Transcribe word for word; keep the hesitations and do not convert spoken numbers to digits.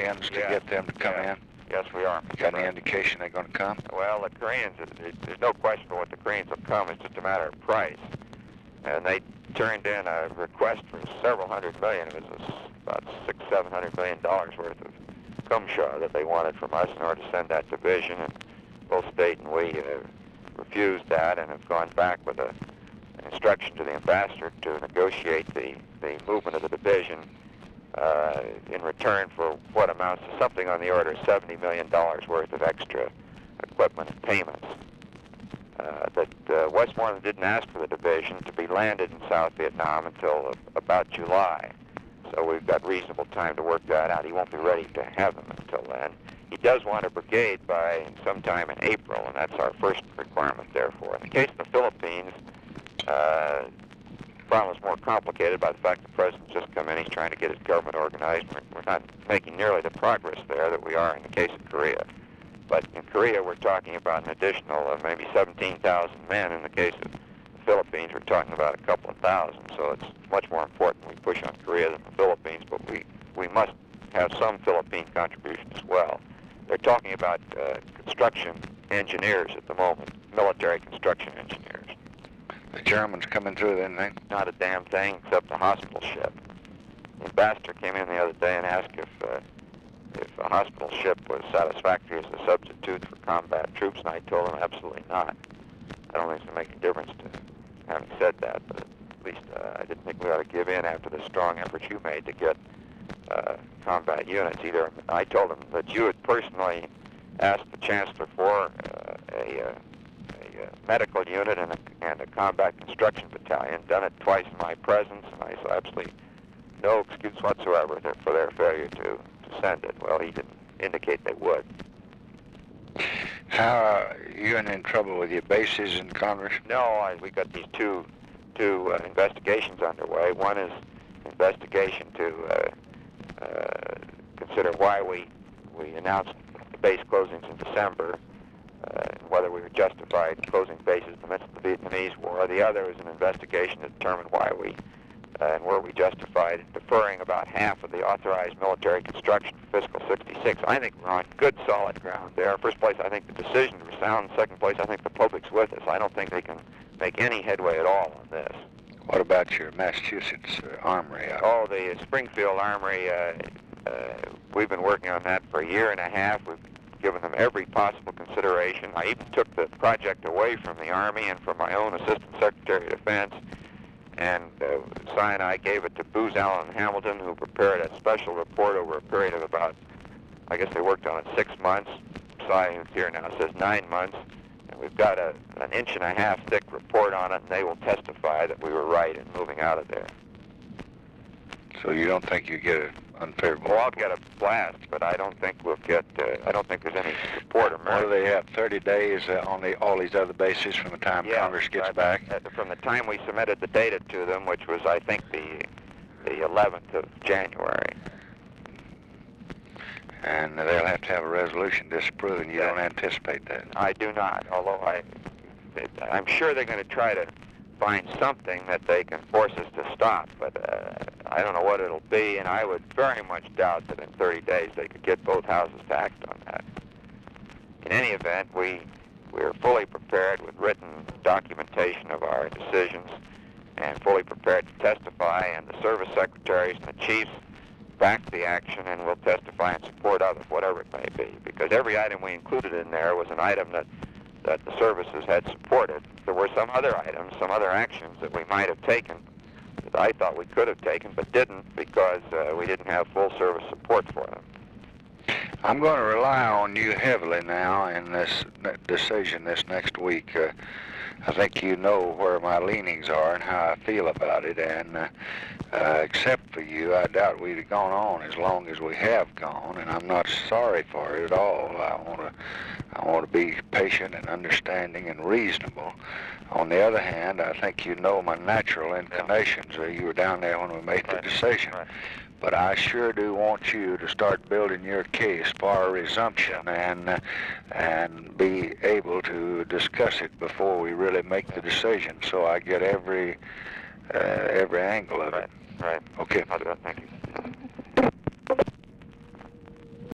Koreans to yeah, get them to come yeah. in? Yes, we are. Got any indication they're going to come? Well, the Koreans, it, it, there's no question about what the Koreans will come. It's just a matter of price. And they turned in a request for several hundred million. It was about six, seven hundred million dollars worth of cumshaw that they wanted from us in order to send that division. And both state and we uh, refused that and have gone back with a, an instruction to the ambassador to negotiate the, the movement of the division uh, in return for what amounts to something on the order of seventy million dollars worth of extra equipment and payments. Uh, that uh, Westmoreland didn't ask for the division to be landed in South Vietnam until uh, about July. So we've got reasonable time to work that out. He won't be ready to have them until then. He does want a brigade by sometime in April, and that's our first requirement, therefore. In the case of the Philippines, uh, the problem is more complicated by the fact the president's just come in. He's trying to get his government organized. We're, we're not making nearly the progress there that we are in the case of Korea. But in Korea, we're talking about an additional uh, maybe seventeen thousand men. In the case of the Philippines, we're talking about a couple of thousand. So it's much more important we push on Korea than the Philippines, but we, we must have some Philippine contribution as well. They're talking about uh, construction engineers at the moment, military construction engineers. The Germans coming through, then they? Not a damn thing except a hospital ship. The ambassador came in the other day and asked if uh, if a hospital ship was satisfactory as a substitute for combat troops, and I told him absolutely not. I don't think it's going to make a difference to having said that, but at least uh, I didn't think we ought to give in after the strong efforts you made to get uh, combat units. Either I told him that you had personally asked the chancellor for uh, a, uh, a uh, medical unit and a, and a combat construction battalion, done it twice in my presence, and I saw absolutely no excuse whatsoever there for their failure to, to send it. Well, he didn't indicate they would. How are you in trouble with your bases in Congress? No, I, we got these two two uh, investigations underway. One is investigation to uh, uh, consider why we we announced the base closings in December, uh, and whether we were justified in closing bases in the midst of the Vietnamese War. The other is an investigation to determine why we uh, and were we justified in deferring about half of the authorized military construction for fiscal sixty-six. I think we're on good, solid ground there. First place, I think the decision was sound. Second place, I think the public's with us. I don't think they can make any headway at all on this. What about your Massachusetts uh, armory? Oh, the Springfield Armory, uh, uh, we've been working on that for a year and a half. We've given them every possible consideration. I even took the project away from the Army and from my own Assistant Secretary of Defense, and uh, Cy and I gave it to Booz Allen Hamilton, who prepared a special report over a period of about, I guess they worked on it six months. Cy, who's here now, says nine months. And we've got a, an inch and a half thick report on it, and they will testify that we were right in moving out of there. So you don't think you get an unfavorable? Well, I'll get a blast, but I don't think we'll get, uh, I don't think there's any support or merit. What do they have, thirty days uh, on the, all these other bases from the time yeah, Congress gets right, back? Uh, from the time we submitted the data to them, which was, I think, the the eleventh of January. And they'll have to have a resolution disapproving. You don't anticipate that? I do not, although I, it, I'm sure they're going to try to find something that they can force us to stop, but uh, I don't know what it'll be, and I would very much doubt that in thirty days they could get both houses to act on that. In any event, we we are fully prepared with written documentation of our decisions and fully prepared to testify, and the service secretaries and the chiefs back the action and will testify in support of it, whatever it may be, because every item we included in there was an item that that the services had supported. There were some other items, some other actions that we might have taken that I thought we could have taken but didn't because uh, we didn't have full service support for them. I'm going to rely on you heavily now in this decision this next week. Uh, I think you know where my leanings are and how I feel about it, and uh, uh, except for you, I doubt we'd have gone on as long as we have gone, and I'm not sorry for it at all. I want to I want to be patient and understanding and reasonable. On the other hand, I think you know my natural inclinations. Uh, you were down there when we made Right. the decision. Right. But I sure do want you to start building your case for a resumption and uh, and be able to discuss it before we really make the decision, so I get every uh, every angle of Right. it. Right. Okay. I'll do that. Thank you.